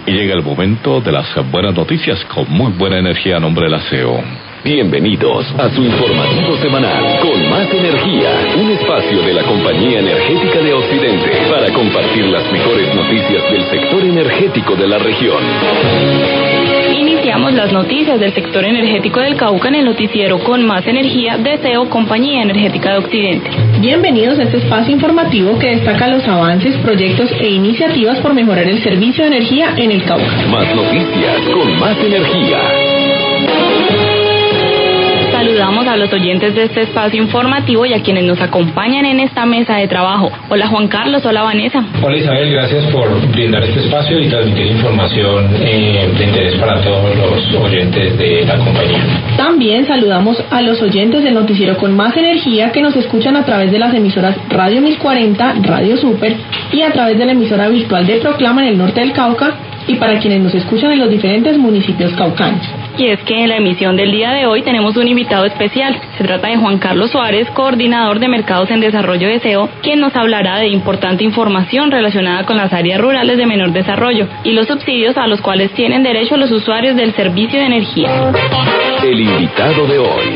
Y llega el momento de las buenas noticias con muy buena energía a nombre del aseo. Bienvenidos a su informativo semanal con Más Energía, un espacio de la Compañía Energética de Occidente para compartir las mejores noticias del sector energético de la región. Iniciamos las noticias del sector energético del Cauca en el noticiero con Más Energía de CEO Compañía Energética de Occidente. Bienvenidos a este espacio informativo que destaca los avances, proyectos e iniciativas por mejorar el servicio de energía en el Cauca. Más noticias con Más Energía. Saludamos a los oyentes de este espacio informativo y a quienes nos acompañan en esta mesa de trabajo. Hola Juan Carlos, hola Vanessa. Hola Isabel, gracias por brindar este espacio y transmitir información de interés para todos los oyentes de la compañía. También saludamos a los oyentes del noticiero con Más Energía que nos escuchan a través de las emisoras Radio 1040, Radio Super y a través de la emisora virtual de Proclama en el norte del Cauca y para quienes nos escuchan en los diferentes municipios caucanos. Y es que en la emisión del día de hoy tenemos un invitado especial. Se trata de Juan Carlos Suárez, coordinador de Mercados en Desarrollo de SEO, quien nos hablará de importante información relacionada con las áreas rurales de menor desarrollo y los subsidios a los cuales tienen derecho los usuarios del servicio de energía. El invitado de hoy.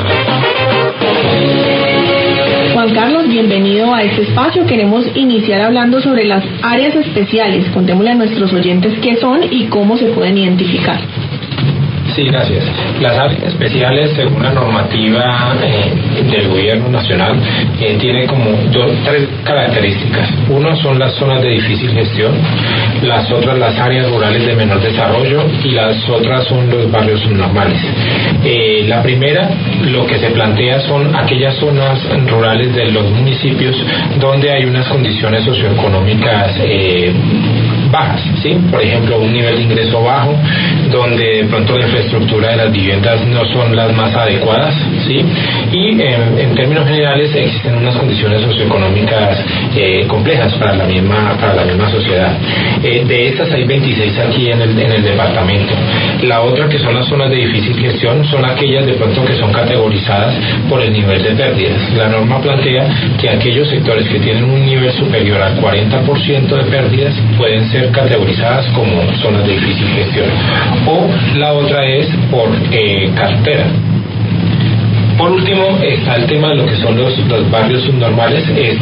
Juan Carlos, bienvenido a este espacio. Queremos iniciar hablando sobre las áreas especiales. Contémosle a nuestros oyentes qué son y cómo se pueden identificar. Sí, gracias. Las áreas especiales, según la normativa del gobierno nacional, tiene como tres características. Uno son las zonas de difícil gestión, las otras las áreas rurales de menor desarrollo y las otras son los barrios subnormales. La primera, lo que se plantea son aquellas zonas rurales de los municipios donde hay unas condiciones socioeconómicas bajas, ¿sí? Por ejemplo, un nivel de ingreso bajo, donde de pronto la infraestructura de las viviendas no son las más adecuadas, ¿sí? Y en términos generales existen unas condiciones socioeconómicas complejas para la misma sociedad. De estas hay 26 aquí en el departamento. La otra, que son las zonas de difícil gestión, son aquellas de pronto que son categorizadas por el nivel de pérdidas. La norma plantea que aquellos sectores que tienen un nivel superior al 40% de pérdidas pueden ser categorizadas como zonas de difícil gestión. O la otra es por cartera. Por último está el tema de lo que son los barrios subnormales.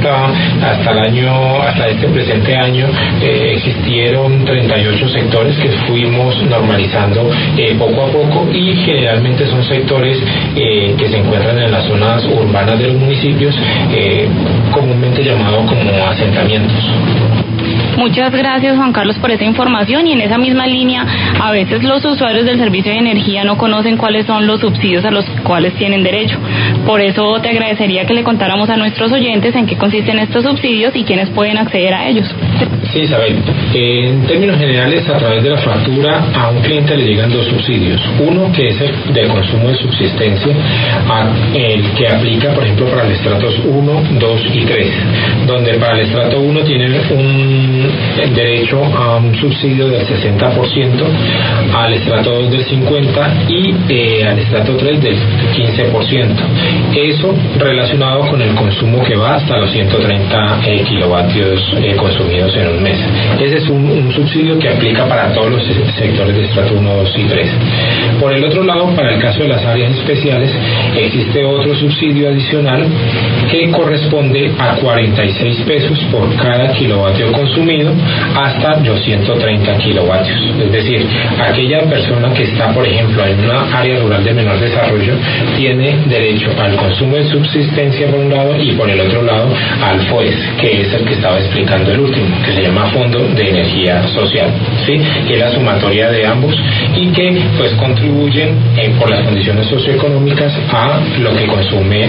Hasta este presente año existieron 38 sectores que fuimos normalizando poco a poco y generalmente son sectores que se encuentran en las zonas urbanas de los municipios, comúnmente llamados como asentamientos. Muchas gracias Juan Carlos por esa información y en esa misma línea a veces los usuarios del servicio de energía no conocen cuáles son los subsidios a los cuales tienen derecho. Por eso te agradecería que le contáramos a nuestros oyentes en qué consisten estos subsidios y quiénes pueden acceder a ellos. Sí, Isabel. En términos generales, a través de la factura a un cliente le llegan dos subsidios. Uno que es el de consumo de subsistencia, el que aplica por ejemplo para el estratos 1, 2 y 3, donde para el estrato 1 tienen el derecho a un subsidio del 60%, al estrato 2 del 50% y al estrato 3 del 15%. Eso relacionado con el consumo que va hasta los 130 kilovatios consumidos en un mes. Ese es un subsidio que aplica para todos los sectores de estrato 1, 2 y 3. Por el otro lado, para el caso de las áreas especiales, existe otro subsidio adicional que corresponde a 46 pesos por cada kilovatio consumido hasta los 130 kilovatios. Es decir, aquella persona que está, por ejemplo, en una área rural de menor desarrollo tiene derecho al consumo de subsistencia por un lado y por el otro lado al FOES, que es el que estaba explicando el último, que se llama Fondo de Energía Social, ¿sí? Que es la sumatoria de ambos y que pues contribuyen por las condiciones socioeconómicas a lo que consume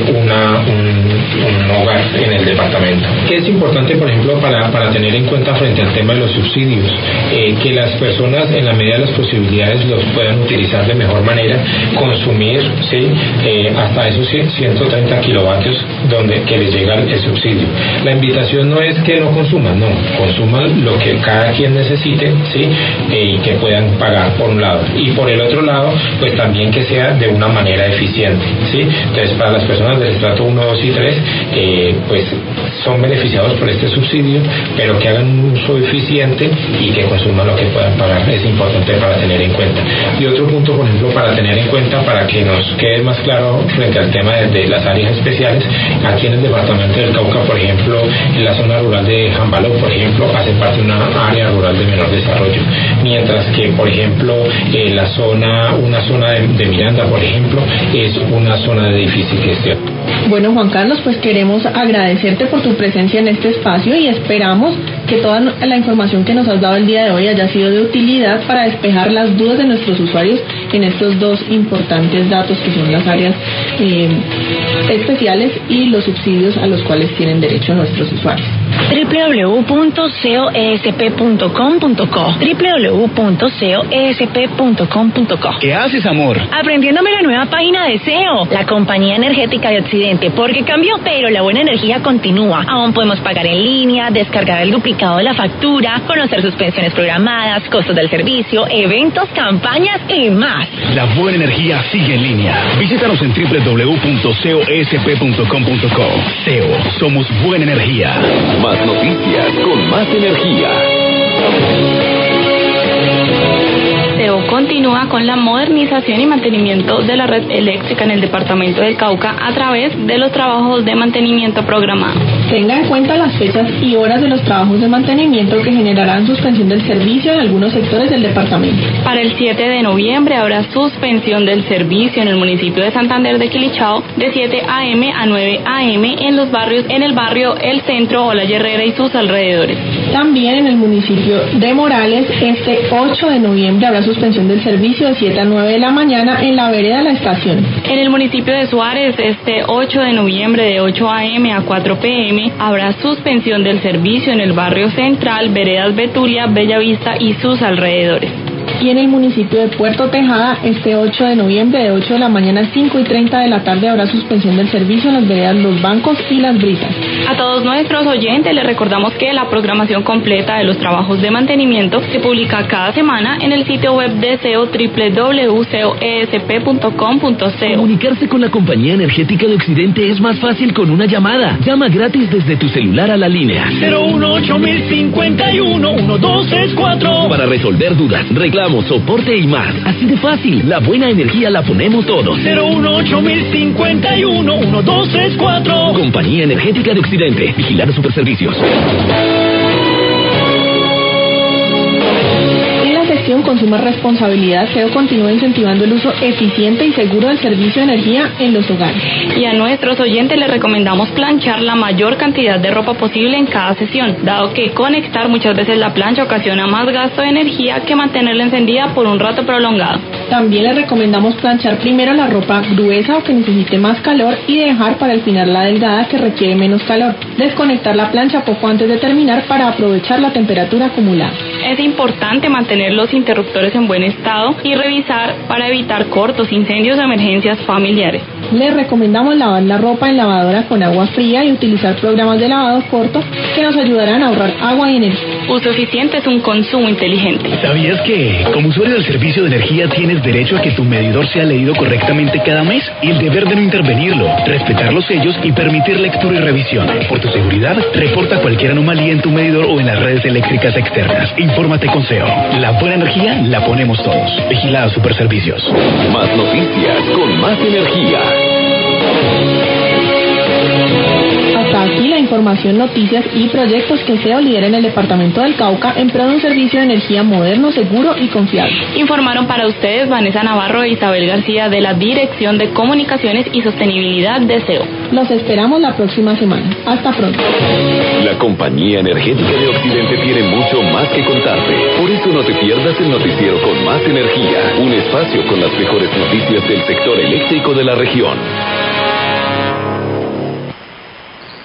un hogar en el departamento. Que es importante, por ejemplo, para tener en cuenta frente al tema de los subsidios, que las personas en la medida de las posibilidades los puedan utilizar de mejor manera, consumir, ¿sí? Hasta esos 130 kilovatios que les llega el subsidio. La invitación no es que no consuman, no, consuman consuman lo que cada quien necesite, ¿sí? Y que puedan pagar por un lado. Y por el otro lado, pues también que sea de una manera eficiente, ¿sí? Entonces, para las personas del estrato 1, 2 y 3, pues son beneficiados por este subsidio, pero que hagan un uso eficiente y que consuman lo que puedan pagar. Es importante para tener en cuenta. Y otro punto, por ejemplo, para tener en cuenta, para que nos quede más claro frente al tema de las áreas especiales, aquí en el departamento del Cauca, por ejemplo, en la zona rural de Jambaló, por ejemplo, hace parte de una área rural de menor desarrollo, mientras que, por ejemplo, una zona de Miranda, por ejemplo, es una zona de difícil gestión. Bueno, Juan Carlos, pues queremos agradecerte por tu presencia en este espacio y esperamos que toda la información que nos has dado el día de hoy haya sido de utilidad para despejar las dudas de nuestros usuarios en estos dos importantes datos que son las áreas especiales y los subsidios a los cuales tienen derecho nuestros usuarios. www.coesp.com.co www.coesp.com.co. ¿Qué haces, amor? Aprendiéndome la nueva página de SEO, la compañía energética de Occidente, porque cambió, pero la buena energía continúa. Aún podemos pagar en línea, descargar el duplicado de la factura, conocer sus pensiones programadas, costos del servicio, eventos, campañas y más. La buena energía sigue en línea. Visítanos en www.coesp.com.co. SEO, somos buena energía. Más noticias con más energía. SEO continúa con la modernización y mantenimiento de la red eléctrica en el departamento del Cauca a través de los trabajos de mantenimiento programado. Tenga en cuenta las fechas y horas de los trabajos de mantenimiento que generarán suspensión del servicio en algunos sectores del departamento. Para el 7 de noviembre habrá suspensión del servicio en el municipio de Santander de Quilichao de 7 a.m. a 9 a.m. en el barrio El Centro, Olaya Herrera y sus alrededores. También en el municipio de Morales, este 8 de noviembre habrá suspensión del servicio de 7 a 9 de la mañana en la vereda de la estación. En el municipio de Suárez, este 8 de noviembre de 8 a.m. a 4 p.m. habrá suspensión del servicio en el barrio Central, veredas Betulia, Bellavista y sus alrededores. Y en el municipio de Puerto Tejada, este 8 de noviembre de 8 de la mañana a 5:30 de la tarde habrá suspensión del servicio en las veredas Los Bancos y Las Brisas. A todos nuestros oyentes les recordamos que la programación completa de los trabajos de mantenimiento se publica cada semana en el sitio web de SEO www.coesp.com.co. Comunicarse con la compañía energética de Occidente es más fácil con una llamada. Llama gratis desde tu celular a la línea 018-051-1234 para resolver dudas, reclamos, soporte y más. Así de fácil, la buena energía la ponemos todos. 018-051-1234. Compañía Energética de Occidente. Vigilado Superservicios. Consuma responsabilidad, SEO continúa incentivando el uso eficiente y seguro del servicio de energía en los hogares. Y a nuestros oyentes les recomendamos planchar la mayor cantidad de ropa posible en cada sesión, dado que conectar muchas veces la plancha ocasiona más gasto de energía que mantenerla encendida por un rato prolongado. También les recomendamos planchar primero la ropa gruesa o que necesite más calor y dejar para el final la delgada que requiere menos calor. Desconectar la plancha poco antes de terminar para aprovechar la temperatura acumulada. Es importante mantener los interruptores en buen estado y revisar para evitar cortos, incendios o emergencias familiares. Les recomendamos lavar la ropa en lavadora con agua fría y utilizar programas de lavado corto que nos ayudarán a ahorrar agua y energía. Uso eficiente es un consumo inteligente. ¿Sabías que, como usuario del servicio de energía, tienes derecho a que tu medidor sea leído correctamente cada mes? Y el deber de no intervenirlo, respetar los sellos y permitir lectura y revisión. Por tu seguridad, reporta cualquier anomalía en tu medidor o en las redes eléctricas externas. Infórmate con SEO. La buena energía la ponemos todos. Vigilada Superservicios. Más noticias con más energía. Hasta aquí la información, noticias y proyectos que SEO lidera en el departamento del Cauca en pro de un servicio de energía moderno, seguro y confiable. Informaron para ustedes Vanessa Navarro e Isabel García de la Dirección de Comunicaciones y Sostenibilidad de SEO. Los esperamos la próxima semana. Hasta pronto. La Compañía Energética de Occidente tiene mucho más que contarte. Por eso no te pierdas el noticiero con más energía. Un espacio con las mejores noticias del sector eléctrico de la región.